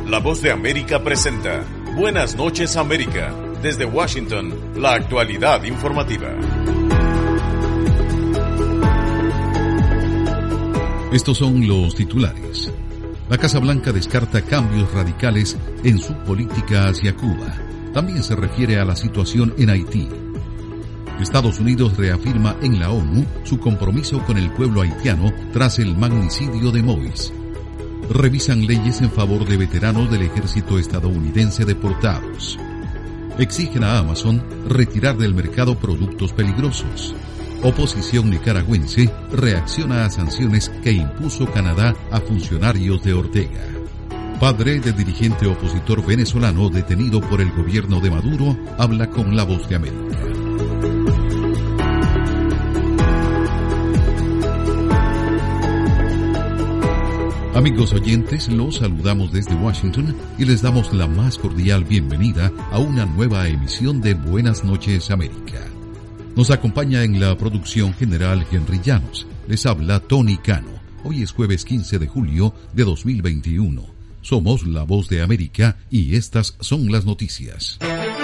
La Voz de América presenta Buenas noches América. Desde Washington, la actualidad informativa. Estos son los titulares. La Casa Blanca descarta cambios radicales en su política hacia Cuba. También se refiere a la situación en Haití. Estados Unidos reafirma en la ONU su compromiso con el pueblo haitiano tras el magnicidio de Moïse. Revisan leyes en favor de veteranos del ejército estadounidense deportados. Exigen a Amazon retirar del mercado productos peligrosos. Oposición nicaragüense reacciona a sanciones que impuso Canadá a funcionarios de Ortega. Padre del dirigente opositor venezolano detenido por el gobierno de Maduro habla con La Voz de América. Amigos oyentes, los saludamos desde Washington y les damos la más cordial bienvenida a una nueva emisión de Buenas noches América. Nos acompaña en la producción general Henry Llanos. Les habla Tony Cano. Hoy es jueves 15 de julio de 2021. Somos La Voz de América y estas son las noticias.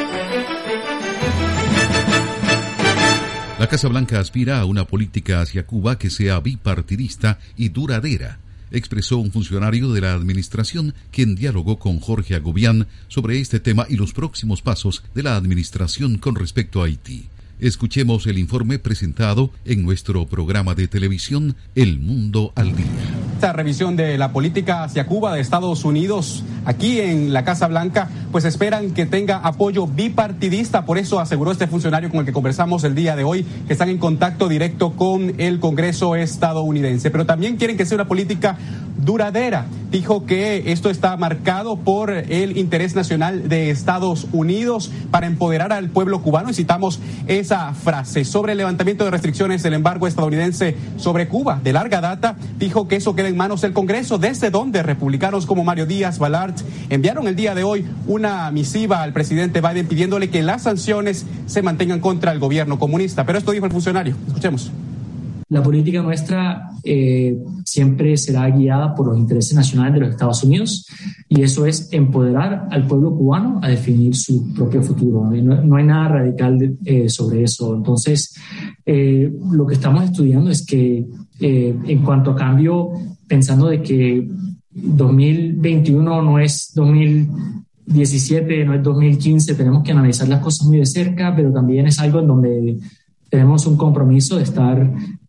La Casa Blanca aspira a una política hacia Cuba que sea bipartidista y duradera, expresó un funcionario de la administración quien dialogó con Jorge Agobián sobre este tema y los próximos pasos de la administración con respecto a Haití. Escuchemos el informe presentado en nuestro programa de televisión El Mundo al Día. Esta revisión de la política hacia Cuba de Estados Unidos, aquí en la Casa Blanca, pues esperan que tenga apoyo bipartidista. Por eso aseguró este funcionario con el que conversamos el día de hoy, que están en contacto directo con el Congreso estadounidense. Pero también quieren que sea una política duradera. Dijo que esto está marcado por el interés nacional de Estados Unidos para empoderar al pueblo cubano. Y citamos esa frase. Sobre el levantamiento de restricciones del embargo estadounidense sobre Cuba de larga data, dijo que eso queda en manos del Congreso, desde donde republicanos como Mario Díaz Balart enviaron el día de hoy una misiva al presidente Biden pidiéndole que las sanciones se mantengan contra el gobierno comunista. Pero esto dijo el funcionario. Escuchemos. La política nuestra siempre será guiada por los intereses nacionales de los Estados Unidos, y eso es empoderar al pueblo cubano a definir su propio futuro. No hay nada radical sobre eso. Entonces, lo que estamos estudiando es que en cuanto a cambio, pensando de que 2021 no es 2017, no es 2015, tenemos que analizar las cosas muy de cerca, pero también es algo en donde tenemos un compromiso de estar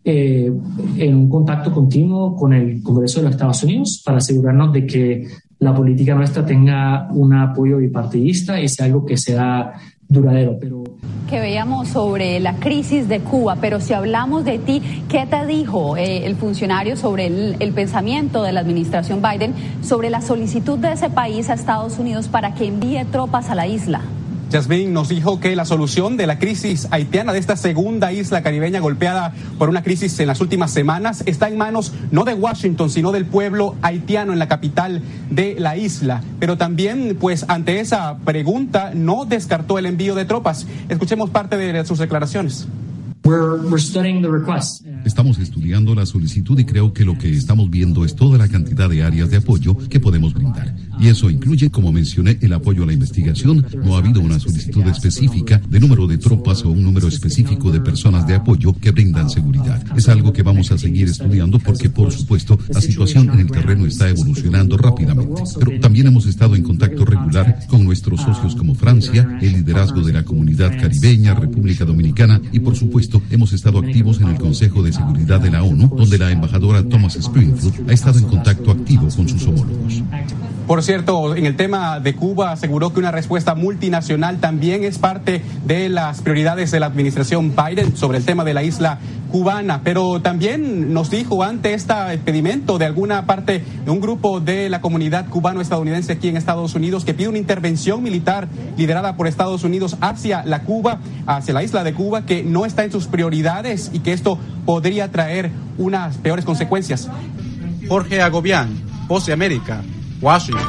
en un contacto continuo con el Congreso de los Estados Unidos para asegurarnos de que la política nuestra tenga un apoyo bipartidista y sea algo que sea duradero. Que veíamos sobre la crisis de Cuba, pero si hablamos de ti, ¿qué te dijo el funcionario sobre el pensamiento de la administración Biden sobre la solicitud de ese país a Estados Unidos para que envíe tropas a la isla? Yasmín nos dijo que la solución de la crisis haitiana, de esta segunda isla caribeña golpeada por una crisis en las últimas semanas, está en manos no de Washington, sino del pueblo haitiano en la capital de la isla. Pero también, pues, ante esa pregunta, no descartó el envío de tropas. Escuchemos parte de sus declaraciones. We're studying the request. Estamos estudiando la solicitud y creo que lo que estamos viendo es toda la cantidad de áreas de apoyo que podemos brindar. Y eso incluye, como mencioné, el apoyo a la investigación. No ha habido una solicitud específica de número de tropas o un número específico de personas de apoyo que brindan seguridad. Es algo que vamos a seguir estudiando porque, por supuesto, la situación en el terreno está evolucionando rápidamente. Pero también hemos estado en contacto regular con nuestros socios como Francia, el liderazgo de la comunidad caribeña, República Dominicana y, por supuesto, hemos estado activos en el Consejo de Seguridad de la ONU, donde la embajadora Thomas Springfield ha estado en contacto activo con sus homólogos. Por cierto, en el tema de Cuba aseguró que una respuesta multinacional también es parte de las prioridades de la administración Biden sobre el tema de la isla cubana, pero también nos dijo ante este impedimento de alguna parte de un grupo de la comunidad cubano-estadounidense aquí en Estados Unidos que pide una intervención militar liderada por Estados Unidos hacia la isla de Cuba, que no está en sus prioridades y que esto podría traer unas peores consecuencias. Jorge Agobián, Voz de América, Washington.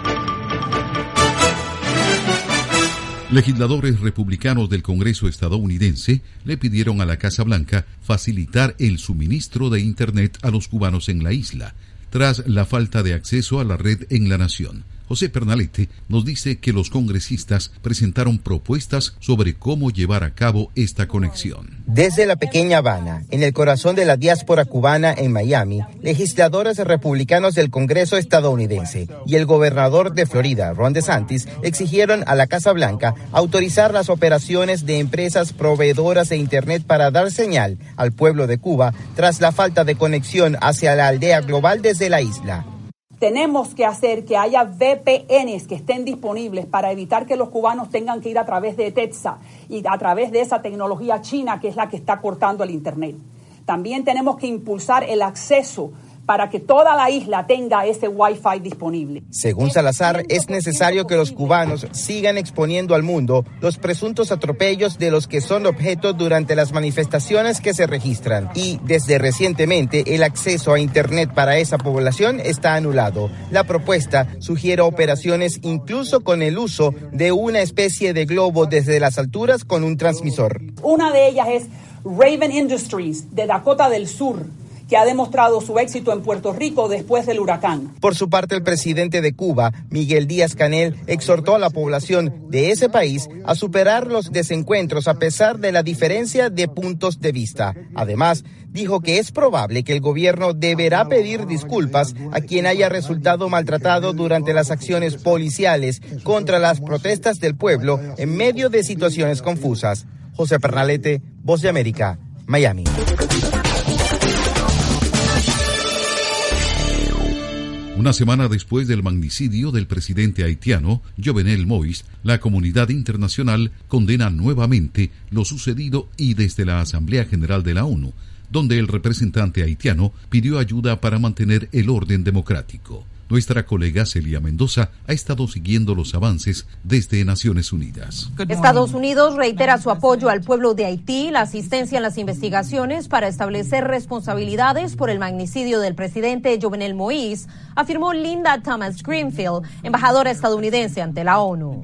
Legisladores republicanos del Congreso estadounidense le pidieron a la Casa Blanca facilitar el suministro de Internet a los cubanos en la isla, tras la falta de acceso a la red en la nación. José Pernalete nos dice que los congresistas presentaron propuestas sobre cómo llevar a cabo esta conexión. Desde la pequeña Habana, en el corazón de la diáspora cubana en Miami, legisladores republicanos del Congreso estadounidense y el gobernador de Florida, Ron DeSantis, exigieron a la Casa Blanca autorizar las operaciones de empresas proveedoras de Internet para dar señal al pueblo de Cuba tras la falta de conexión hacia la aldea global desde la isla. Tenemos que hacer que haya VPNs que estén disponibles para evitar que los cubanos tengan que ir a través de TETSA y a través de esa tecnología china que es la que está cortando el Internet. También tenemos que impulsar el acceso para que toda la isla tenga ese Wi-Fi disponible. Según Salazar, es necesario que los cubanos sigan exponiendo al mundo los presuntos atropellos de los que son objeto durante las manifestaciones que se registran. Y desde recientemente el acceso a Internet para esa población está anulado. La propuesta sugiere operaciones incluso con el uso de una especie de globo desde las alturas con un transmisor. Una de ellas es Raven Industries de Dakota del Sur, que ha demostrado su éxito en Puerto Rico después del huracán. Por su parte, el presidente de Cuba, Miguel Díaz-Canel, exhortó a la población de ese país a superar los desencuentros a pesar de la diferencia de puntos de vista. Además, dijo que es probable que el gobierno deberá pedir disculpas a quien haya resultado maltratado durante las acciones policiales contra las protestas del pueblo en medio de situaciones confusas. José Pernalete, Voz de América, Miami. Una semana después del magnicidio del presidente haitiano, Jovenel Moïse, la comunidad internacional condena nuevamente lo sucedido y desde la Asamblea General de la ONU, donde el representante haitiano pidió ayuda para mantener el orden democrático. Nuestra colega Celia Mendoza ha estado siguiendo los avances desde Naciones Unidas. Estados Unidos reitera su apoyo al pueblo de Haití, la asistencia en las investigaciones para establecer responsabilidades por el magnicidio del presidente Jovenel Moïse, afirmó Linda Thomas Greenfield, embajadora estadounidense ante la ONU.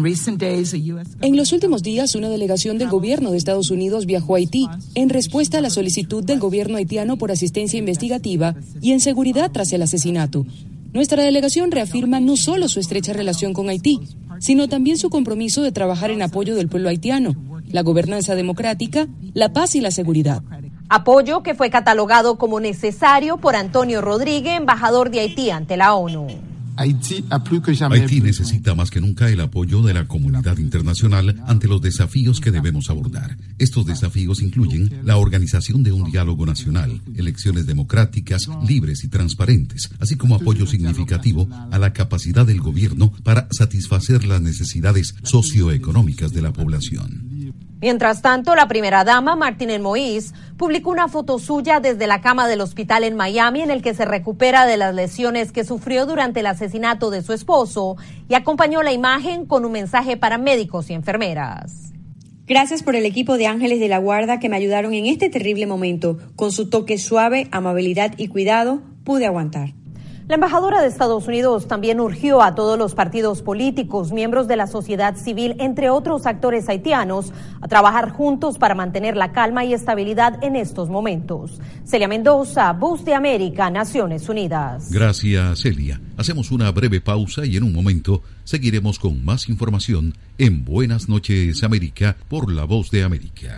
En los últimos días, una delegación del gobierno de Estados Unidos viajó a Haití en respuesta a la solicitud del gobierno haitiano por asistencia investigativa y en seguridad tras el asesinato. Nuestra delegación reafirma no solo su estrecha relación con Haití, sino también su compromiso de trabajar en apoyo del pueblo haitiano, la gobernanza democrática, la paz y la seguridad. Apoyo que fue catalogado como necesario por Antonio Rodríguez, embajador de Haití ante la ONU. Haití necesita más que nunca el apoyo de la comunidad internacional ante los desafíos que debemos abordar. Estos desafíos incluyen la organización de un diálogo nacional, elecciones democráticas, libres y transparentes, así como apoyo significativo a la capacidad del gobierno para satisfacer las necesidades socioeconómicas de la población. Mientras tanto, la primera dama, Martínez Moïse, publicó una foto suya desde la cama del hospital en Miami en el que se recupera de las lesiones que sufrió durante el asesinato de su esposo y acompañó la imagen con un mensaje para médicos y enfermeras. Gracias por el equipo de Ángeles de la Guarda que me ayudaron en este terrible momento. Con su toque suave, amabilidad y cuidado, pude aguantar. La embajadora de Estados Unidos también urgió a todos los partidos políticos, miembros de la sociedad civil, entre otros actores haitianos, a trabajar juntos para mantener la calma y estabilidad en estos momentos. Celia Mendoza, Voz de América, Naciones Unidas. Gracias, Celia. Hacemos una breve pausa y en un momento seguiremos con más información en Buenas noches, América, por la Voz de América.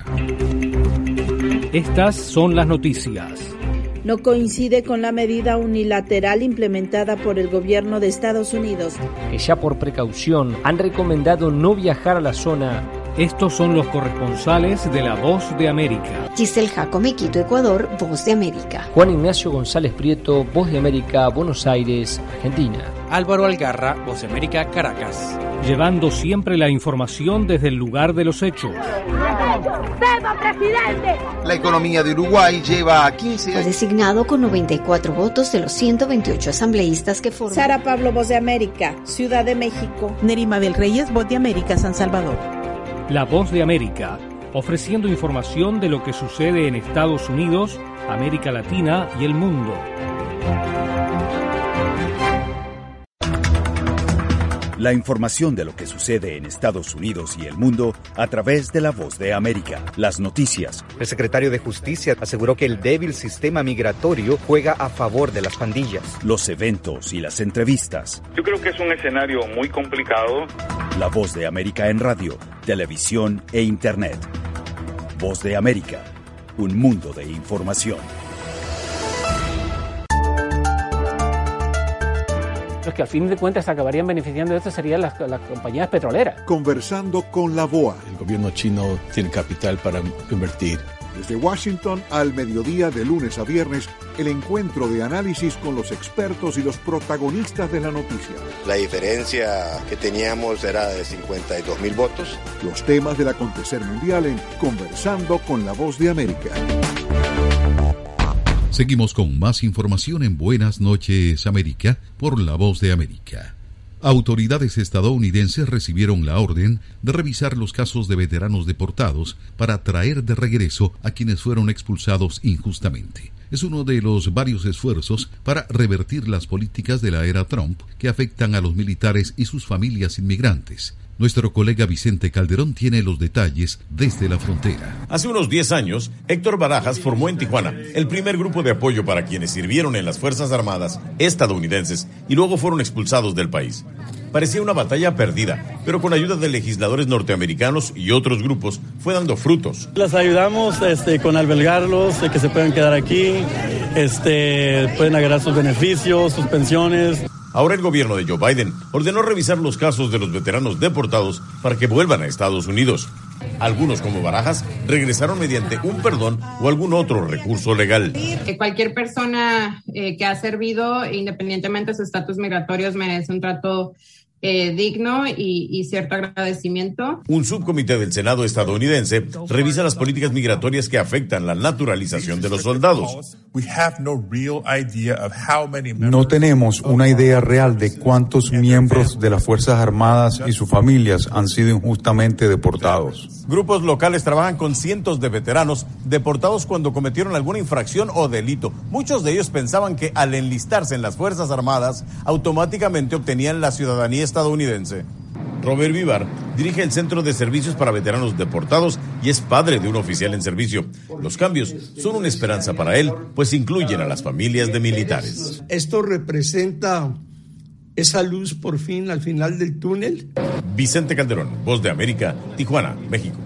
Estas son las noticias. No coincide con la medida unilateral implementada por el gobierno de Estados Unidos, que ya por precaución han recomendado no viajar a la zona. Estos son los corresponsales de la Voz de América. Giselle Jacome, Quito, Ecuador, Voz de América. Juan Ignacio González Prieto, Voz de América, Buenos Aires, Argentina. Álvaro Algarra, Voz de América, Caracas. Llevando siempre la información desde el lugar de los hechos. ¡Viva, presidente! La economía de Uruguay lleva a 15 años. Fue designado con 94 votos de los 128 asambleístas que forman. Sara Pablo, Voz de América, Ciudad de México. Nerima del Reyes, Voz de América, San Salvador. La Voz de América, ofreciendo información de lo que sucede en Estados Unidos, América Latina y el mundo. La información de lo que sucede en Estados Unidos y el mundo a través de La Voz de América. Las noticias. El secretario de Justicia aseguró que el débil sistema migratorio juega a favor de las pandillas. Los eventos y las entrevistas. Yo creo que es un escenario muy complicado. La Voz de América en radio, televisión e internet. Voz de América, un mundo de información. Los que al fin de cuentas acabarían beneficiando de esto serían las compañías petroleras. Conversando con la BOA. El gobierno chino tiene capital para invertir. Desde Washington al mediodía de lunes a viernes, el encuentro de análisis con los expertos y los protagonistas de la noticia. La diferencia que teníamos era de 52,000 votos. Los temas del acontecer mundial en Conversando con la Voz de América. Seguimos con más información en Buenas noches, América, por La Voz de América. Autoridades estadounidenses recibieron la orden de revisar los casos de veteranos deportados para traer de regreso a quienes fueron expulsados injustamente. Es uno de los varios esfuerzos para revertir las políticas de la era Trump que afectan a los militares y sus familias inmigrantes. Nuestro colega Vicente Calderón tiene los detalles desde la frontera. Hace unos 10 años, Héctor Barajas formó en Tijuana el primer grupo de apoyo para quienes sirvieron en las Fuerzas Armadas estadounidenses y luego fueron expulsados del país. Parecía una batalla perdida, pero con ayuda de legisladores norteamericanos y otros grupos fue dando frutos. Las ayudamos con albergarlos, que se puedan quedar aquí, pueden agarrar sus beneficios, sus pensiones. Ahora el gobierno de Joe Biden ordenó revisar los casos de los veteranos deportados para que vuelvan a Estados Unidos. Algunos, como Barajas, regresaron mediante un perdón o algún otro recurso legal. Cualquier persona que ha servido, independientemente de su estatus migratorio, merece un trato digno y cierto agradecimiento. Un subcomité del Senado estadounidense revisa las políticas migratorias que afectan la naturalización de los soldados. No tenemos una idea real de cuántos miembros de las Fuerzas Armadas y sus familias han sido injustamente deportados. Grupos locales trabajan con cientos de veteranos deportados cuando cometieron alguna infracción o delito. Muchos de ellos pensaban que al enlistarse en las Fuerzas Armadas automáticamente obtenían la ciudadanía estadounidense. Robert Vivar dirige el Centro de Servicios para Veteranos Deportados y es padre de un oficial en servicio. Los cambios son una esperanza para él, pues incluyen a las familias de militares. Esto representa esa luz por fin al final del túnel. Vicente Calderón, Voz de América, Tijuana, México.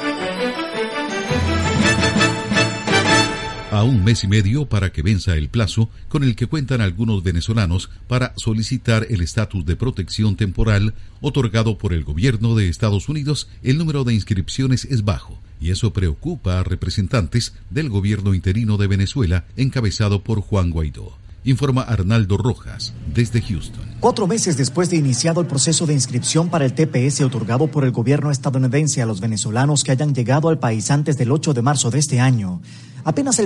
A un mes y medio para que venza el plazo con el que cuentan algunos venezolanos para solicitar el estatus de protección temporal otorgado por el gobierno de Estados Unidos, el número de inscripciones es bajo, y eso preocupa a representantes del gobierno interino de Venezuela encabezado por Juan Guaidó. Informa Arnaldo Rojas, desde Houston. 4 meses después de iniciado el proceso de inscripción para el TPS otorgado por el gobierno estadounidense a los venezolanos que hayan llegado al país antes del 8 de marzo de este año, apenas el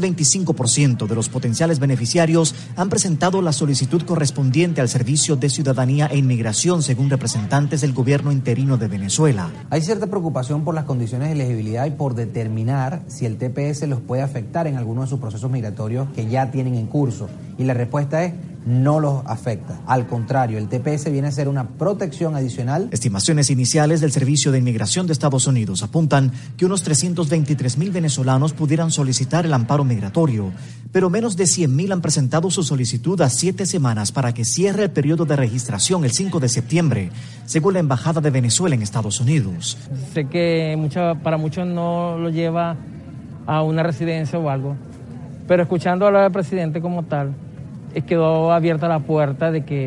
25% de los potenciales beneficiarios han presentado la solicitud correspondiente al Servicio de Ciudadanía e Inmigración, según representantes del gobierno interino de Venezuela. Hay cierta preocupación por las condiciones de elegibilidad y por determinar si el TPS los puede afectar en alguno de sus procesos migratorios que ya tienen en curso. Y la respuesta es: no los afecta. Al contrario, el TPS viene a ser una protección adicional. Estimaciones iniciales del Servicio de Inmigración de Estados Unidos apuntan que unos 323,000 venezolanos pudieran solicitar el amparo migratorio, pero menos de 100,000 han presentado su solicitud a 7 semanas para que cierre el periodo de registración el 5 de septiembre, según la Embajada de Venezuela en Estados Unidos. Sé que para muchos no lo lleva a una residencia o algo, pero escuchando hablar del presidente como tal, quedó abierta la puerta de que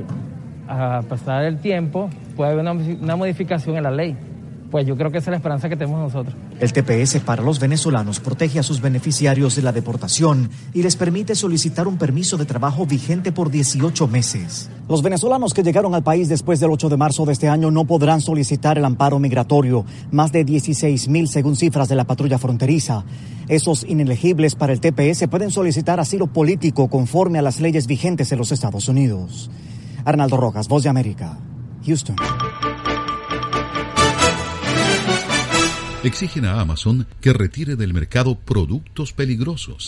a pasar el tiempo puede haber una modificación en la ley. Pues yo creo que esa es la esperanza que tenemos nosotros. El TPS para los venezolanos protege a sus beneficiarios de la deportación y les permite solicitar un permiso de trabajo vigente por 18 meses. Los venezolanos que llegaron al país después del 8 de marzo de este año no podrán solicitar el amparo migratorio, más de 16,000 según cifras de la patrulla fronteriza. Esos inelegibles para el TPS pueden solicitar asilo político conforme a las leyes vigentes en los Estados Unidos. Arnaldo Rojas, Voz de América, Houston. Exigen a Amazon que retire del mercado productos peligrosos.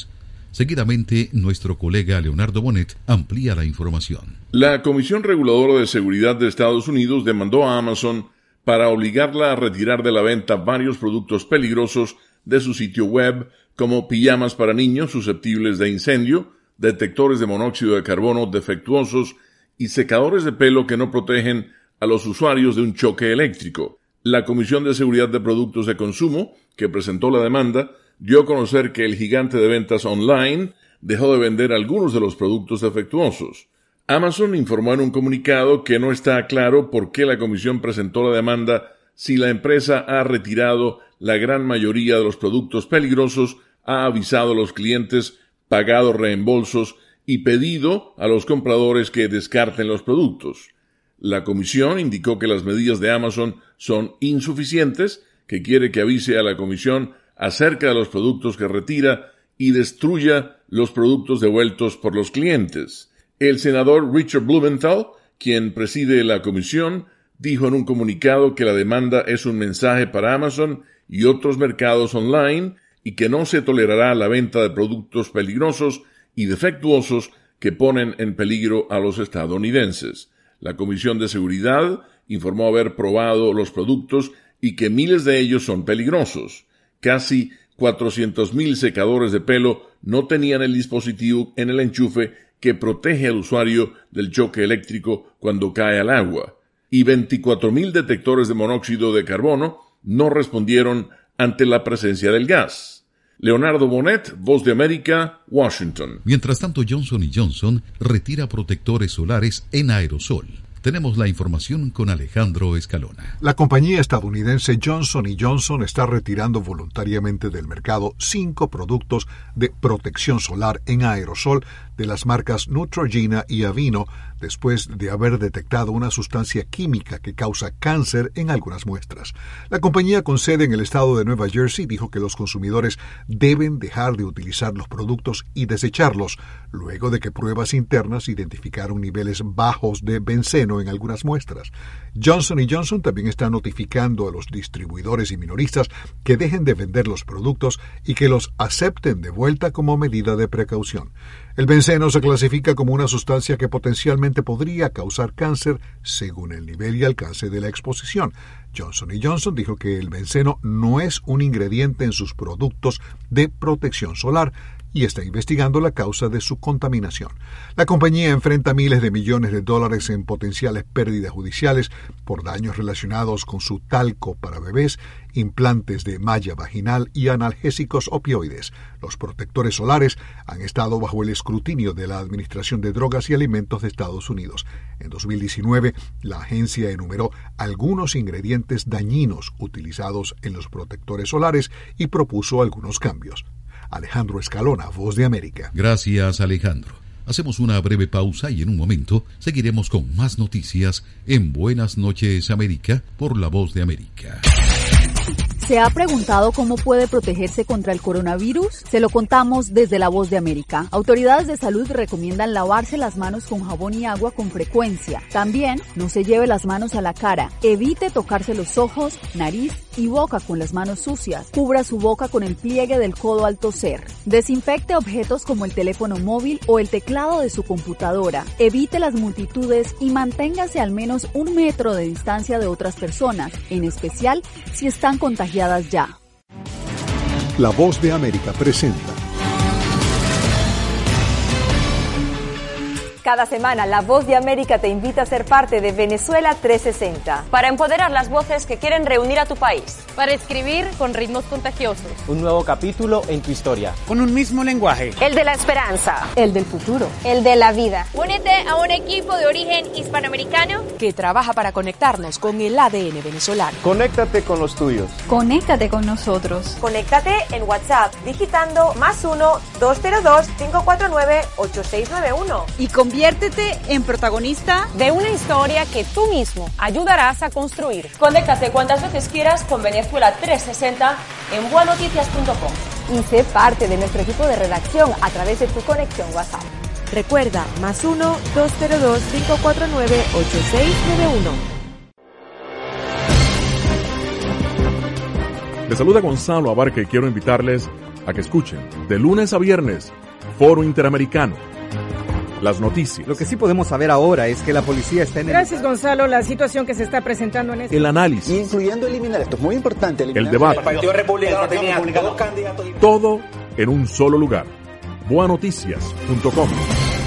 Seguidamente, nuestro colega Leonardo Bonet amplía la información. La Comisión Reguladora de Seguridad de Estados Unidos demandó a Amazon para obligarla a retirar de la venta varios productos peligrosos de su sitio web, como pijamas para niños susceptibles de incendio, detectores de monóxido de carbono defectuosos y secadores de pelo que no protegen a los usuarios de un choque eléctrico. La Comisión de Seguridad de Productos de Consumo, que presentó la demanda, dio a conocer que el gigante de ventas online dejó de vender algunos de los productos defectuosos. Amazon informó en un comunicado que no está claro por qué la comisión presentó la demanda si la empresa ha retirado la gran mayoría de los productos peligrosos, ha avisado a los clientes, pagado reembolsos y pedido a los compradores que descarten los productos. La comisión indicó que las medidas de Amazon son insuficientes, que quiere que avise a la comisión acerca de los productos que retira y destruya los productos devueltos por los clientes. El senador Richard Blumenthal, quien preside la comisión, dijo en un comunicado que la demanda es un mensaje para Amazon y otros mercados online y que no se tolerará la venta de productos peligrosos y defectuosos que ponen en peligro a los estadounidenses. La Comisión de Seguridad informó haber probado los productos y que miles de ellos son peligrosos. Casi 400,000 secadores de pelo no tenían el dispositivo en el enchufe que protege al usuario del choque eléctrico cuando cae al agua, y 24,000 detectores de monóxido de carbono no respondieron ante la presencia del gas. Leonardo Bonet, Voz de América, Washington. Mientras tanto, Johnson & Johnson retira protectores solares en aerosol. Tenemos la información con Alejandro Escalona. La compañía estadounidense Johnson & Johnson está retirando voluntariamente del mercado 5 productos de protección solar en aerosol de las marcas Neutrogena y Aveeno después de haber detectado una sustancia química que causa cáncer en algunas muestras. La compañía con sede en el estado de Nueva Jersey dijo que los consumidores deben dejar de utilizar los productos y desecharlos, luego de que pruebas internas identificaron niveles bajos de benceno en algunas muestras. Johnson & Johnson también está notificando a los distribuidores y minoristas que dejen de vender los productos y que los acepten de vuelta como medida de precaución. El benceno se clasifica como una sustancia que potencialmente podría causar cáncer según el nivel y alcance de la exposición. Johnson & Johnson dijo que el benceno no es un ingrediente en sus productos de protección solar y está investigando la causa de su contaminación. La compañía enfrenta miles de millones de dólares en potenciales pérdidas judiciales por daños relacionados con su talco para bebés, implantes de malla vaginal y analgésicos opioides. Los protectores solares han estado bajo el escrutinio de la Administración de Drogas y Alimentos de Estados Unidos. En 2019, la agencia enumeró algunos ingredientes dañinos utilizados en los protectores solares y propuso algunos cambios. Alejandro Escalona, Voz de América. Gracias, Alejandro. Hacemos una breve pausa y en un momento seguiremos con más noticias en Buenas noches, América, por la Voz de América. ¿Se ha preguntado cómo puede protegerse contra el coronavirus? Se lo contamos desde La Voz de América. Autoridades de salud recomiendan lavarse las manos con jabón y agua con frecuencia. También no se lleve las manos a la cara. Evite tocarse los ojos, nariz y boca con las manos sucias. Cubra su boca con el pliegue del codo al toser. Desinfecte objetos como el teléfono móvil o el teclado de su computadora. Evite las multitudes y manténgase al menos 1 metro de distancia de otras personas, en especial si están contagiadas ya. La Voz de América presenta. Cada semana, La Voz de América te invita a ser parte de Venezuela 360. Para empoderar las voces que quieren reunir a tu país. Para escribir con ritmos contagiosos. Un nuevo capítulo en tu historia. Con un mismo lenguaje. El de la esperanza. El del futuro. El de la vida. Únete a un equipo de origen hispanoamericano que trabaja para conectarnos con el ADN venezolano. Conéctate con los tuyos. Conéctate con nosotros. Conéctate en WhatsApp digitando +1 202 549 8691. Y conviértete en protagonista de una historia que tú mismo ayudarás a construir. Conéctate cuantas veces quieras con Venezuela 360 en buenoticias.com. Y sé parte de nuestro equipo de redacción a través de tu conexión WhatsApp. Recuerda, +1 202 549 8691. Les saluda Gonzalo Abarca y quiero invitarles a que escuchen de lunes a viernes Foro Interamericano. Las noticias. Lo que sí podemos saber ahora es que la policía está en Gracias, Gonzalo. La situación que se está presentando en el análisis. Incluyendo eliminar, esto es muy importante. El debate. El Partido Republicano tenía dos candidatos. Todo en un solo lugar. Boanoticias.com.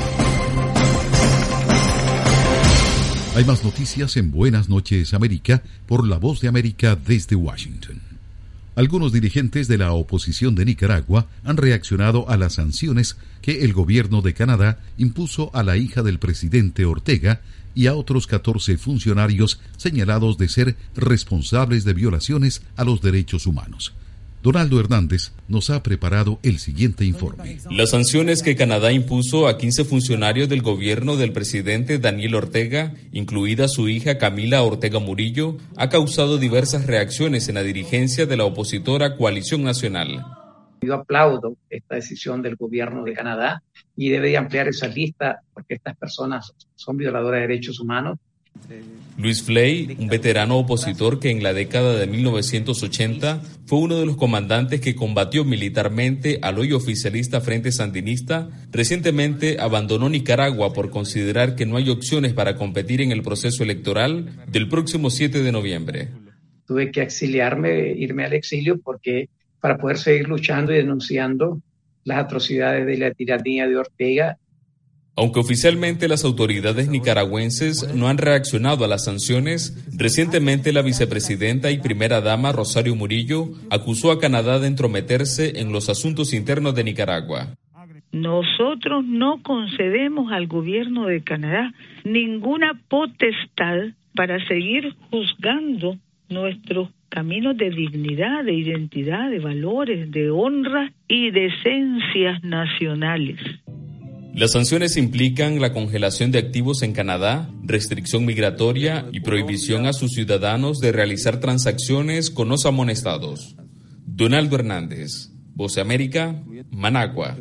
Hay más noticias en Buenas Noches América por La Voz de América desde Washington. Algunos dirigentes de la oposición de Nicaragua han reaccionado a las sanciones que el gobierno de Canadá impuso a la hija del presidente Ortega y a otros 14 funcionarios señalados de ser responsables de violaciones a los derechos humanos. Donaldo Hernández nos ha preparado el siguiente informe. Las sanciones que Canadá impuso a 15 funcionarios del gobierno del presidente Daniel Ortega, incluida su hija Camila Ortega Murillo, ha causado diversas reacciones en la dirigencia de la opositora Coalición Nacional. Yo aplaudo esta decisión del gobierno de Canadá y debe ampliar esa lista porque estas personas son violadoras de derechos humanos. Luis Flay, un veterano opositor que en la década de 1980 fue uno de los comandantes que combatió militarmente al hoy oficialista Frente Sandinista, recientemente abandonó Nicaragua por considerar que no hay opciones para competir en el proceso electoral del próximo 7 de noviembre. Tuve que irme al exilio para poder seguir luchando y denunciando las atrocidades de la tiranía de Ortega. Aunque oficialmente las autoridades nicaragüenses no han reaccionado a las sanciones, recientemente la vicepresidenta y primera dama Rosario Murillo acusó a Canadá de entrometerse en los asuntos internos de Nicaragua. Nosotros no concedemos al gobierno de Canadá ninguna potestad para seguir juzgando nuestros caminos de dignidad, de identidad, de valores, de honra y de esencias nacionales. Las sanciones implican la congelación de activos en Canadá, restricción migratoria y prohibición a sus ciudadanos de realizar transacciones con los amonestados. Donaldo Hernández, Voz de América, Managua.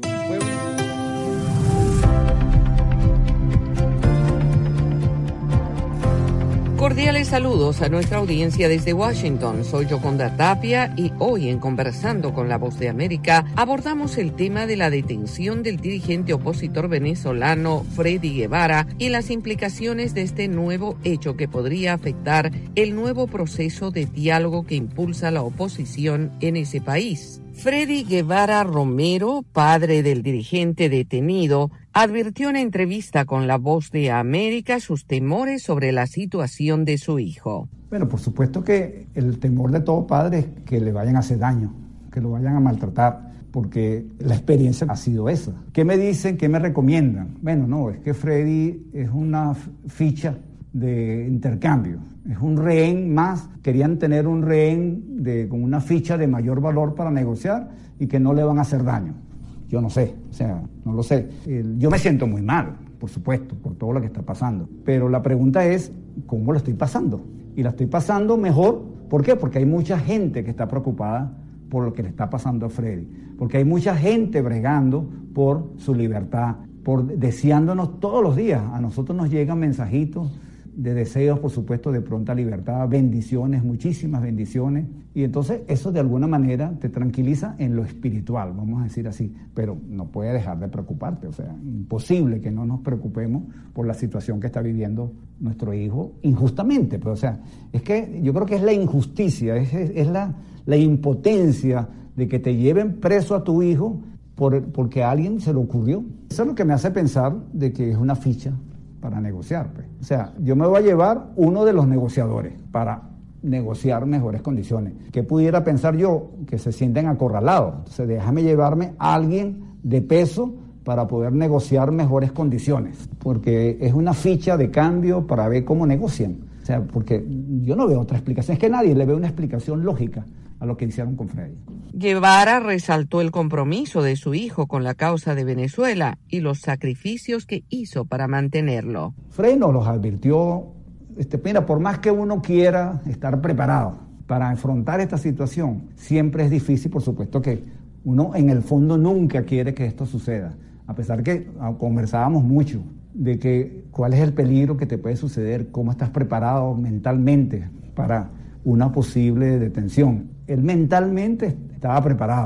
Cordiales saludos a nuestra audiencia desde Washington. Soy Yoconda Tapia y hoy en Conversando con la Voz de América abordamos el tema de la detención del dirigente opositor venezolano Freddy Guevara y las implicaciones de este nuevo hecho que podría afectar el nuevo proceso de diálogo que impulsa la oposición en ese país. Freddy Guevara Romero, padre del dirigente detenido, advirtió en entrevista con La Voz de América sus temores sobre la situación de su hijo. Bueno, por supuesto que el temor de todo padre es que le vayan a hacer daño, que lo vayan a maltratar, porque la experiencia ha sido esa. ¿Qué me dicen? ¿Qué me recomiendan? Bueno, no, es que Freddy es una ficha de intercambio, es un rehén más. Querían tener un rehén con una ficha de mayor valor para negociar y que no le van a hacer daño. Yo no sé, no lo sé. Yo me siento muy mal, por supuesto, por todo lo que está pasando. Pero la pregunta es, ¿cómo lo estoy pasando? Y la estoy pasando mejor. ¿Por qué? Porque hay mucha gente que está preocupada por lo que le está pasando a Freddy. Porque hay mucha gente bregando por su libertad, deseándonos todos los días. A nosotros nos llegan mensajitos de deseos, por supuesto, de pronta libertad, bendiciones, muchísimas bendiciones. Y entonces eso de alguna manera te tranquiliza en lo espiritual, vamos a decir así, pero no puede dejar de preocuparte. Imposible que no nos preocupemos por la situación que está viviendo nuestro hijo injustamente. Pero, es que yo creo que es la injusticia, es la impotencia de que te lleven preso a tu hijo porque a alguien se le ocurrió. Eso es lo que me hace pensar de que es una ficha para negociar. Yo me voy a llevar uno de los negociadores para negociar mejores condiciones. ¿Qué pudiera pensar yo? Que se sienten acorralados. Entonces déjame llevarme a alguien de peso para poder negociar mejores condiciones, porque es una ficha de cambio para ver cómo negocian. Porque yo no veo otra explicación, es que nadie le ve una explicación lógica a lo que hicieron con Freddy. Guevara resaltó el compromiso de su hijo con la causa de Venezuela y los sacrificios que hizo para mantenerlo. Freddy nos los advirtió, mira, por más que uno quiera estar preparado para afrontar esta situación, siempre es difícil, por supuesto que uno en el fondo nunca quiere que esto suceda, a pesar que conversábamos mucho de que cuál es el peligro que te puede suceder, cómo estás preparado mentalmente para una posible detención. Él mentalmente estaba preparado,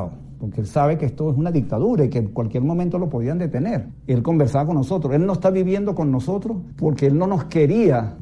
porque él sabe que esto es una dictadura y que en cualquier momento lo podían detener. Él conversaba con nosotros, él no está viviendo con nosotros porque él no nos quería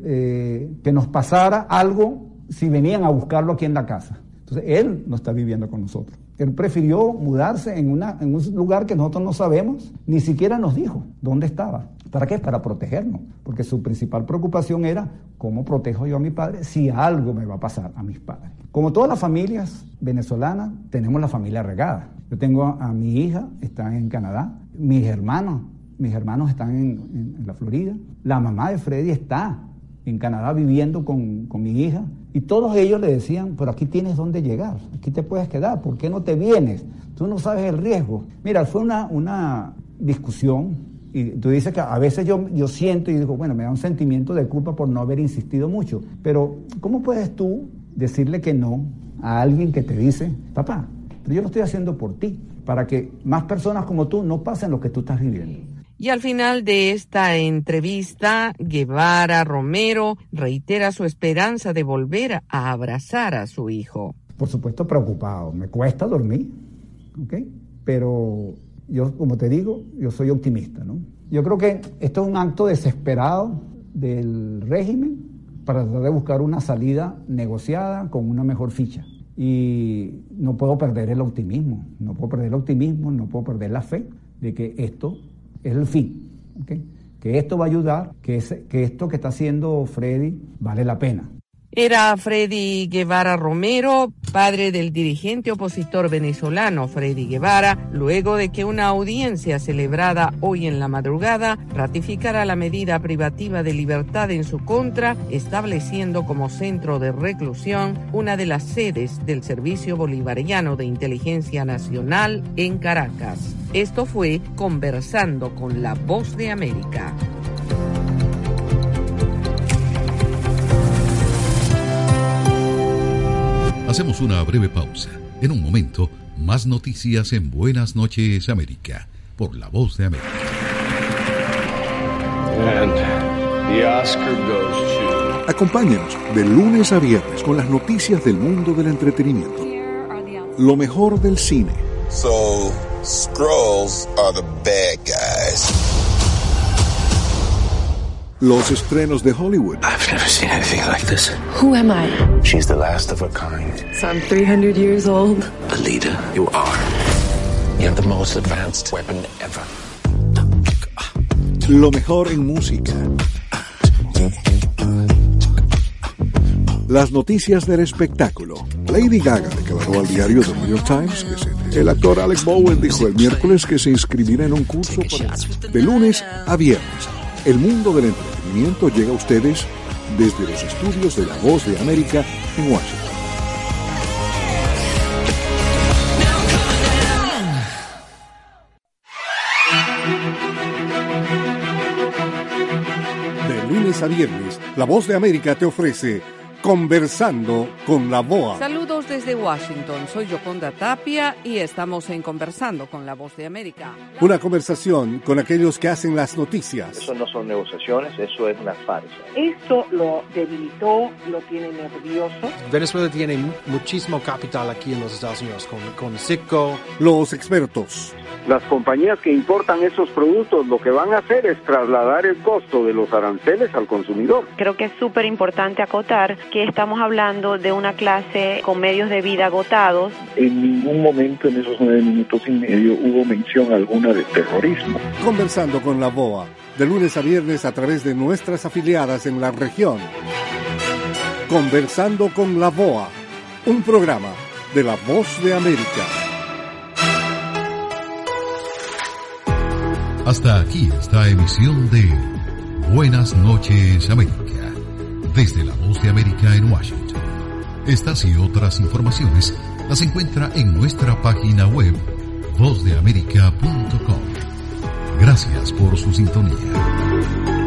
que nos pasara algo si venían a buscarlo aquí en la casa. Entonces él no está viviendo con nosotros. Él prefirió mudarse en un lugar que nosotros no sabemos, ni siquiera nos dijo dónde estaba. ¿Para qué? Para protegernos, porque su principal preocupación era cómo protejo yo a mi padre si algo me va a pasar a mis padres. Como todas las familias venezolanas, tenemos la familia regada. Yo tengo a mi hija, está en Canadá, mis hermanos están en la Florida, la mamá de Freddy está en Canadá viviendo con mi hija, y todos ellos le decían, pero aquí tienes dónde llegar, aquí te puedes quedar, ¿por qué no te vienes? Tú no sabes el riesgo. Mira, fue una discusión. Y tú dices que a veces yo siento y digo, bueno, me da un sentimiento de culpa por no haber insistido mucho. Pero, ¿cómo puedes tú decirle que no a alguien que te dice, papá, pero yo lo estoy haciendo por ti, para que más personas como tú no pasen lo que tú estás viviendo? Y al final de esta entrevista, Guevara Romero reitera su esperanza de volver a abrazar a su hijo. Por supuesto, preocupado. Me cuesta dormir, ¿ok? Pero yo, como te digo, yo soy optimista, ¿no? Yo creo que esto es un acto desesperado del régimen para tratar de buscar una salida negociada con una mejor ficha. Y no puedo perder el optimismo, no puedo perder la fe de que esto es el fin, ¿okay? Que esto va a ayudar, que esto que está haciendo Freddy vale la pena. Era Freddy Guevara Romero, padre del dirigente opositor venezolano Freddy Guevara, luego de que una audiencia celebrada hoy en la madrugada ratificara la medida privativa de libertad en su contra, estableciendo como centro de reclusión una de las sedes del Servicio Bolivariano de Inteligencia Nacional en Caracas. Esto fue Conversando con la Voz de América. Hacemos una breve pausa. En un momento, más noticias en Buenas Noches América, por La Voz de América. And the Oscar goes to... Acompáñenos de lunes a viernes con las noticias del mundo del entretenimiento. Lo mejor del cine. So, Skrulls are the bad guys. Los estrenos de Hollywood. I've never seen anything like this. Who am I? She's the last of her kind. So I'm 300 years old. The leader you are. You have the most advanced weapon ever. Lo mejor en música. Las noticias del espectáculo. Lady Gaga declaró al diario The New York Times que el actor Alec Bowen dijo el miércoles que se inscribirá en un curso de lunes a viernes. El mundo del entretenimiento llega a ustedes desde los estudios de La Voz de América en Washington. De lunes a viernes, La Voz de América te ofrece Conversando con la VOA. Saludos desde Washington, soy Yoconda Tapia y estamos en Conversando con la Voz de América. Una conversación con aquellos que hacen las noticias. Eso no son negociaciones, eso es una farsa. Esto lo debilitó, lo tiene nervioso. Venezuela tiene muchísimo capital aquí en los Estados Unidos, con Citgo. Los expertos. Las compañías que importan esos productos lo que van a hacer es trasladar el costo de los aranceles al consumidor. Creo que es súper importante acotar que estamos hablando de una clase con medios de vida agotados. En ningún momento en esos 9 minutos y medio hubo mención alguna de terrorismo. Conversando con la VOA, de lunes a viernes a través de nuestras afiliadas en la región. Conversando con la VOA, un programa de La Voz de América. Hasta aquí esta emisión de Buenas Noches América, desde La Voz de América en Washington. Estas y otras informaciones las encuentra en nuestra página web vozdeamerica.com. Gracias por su sintonía.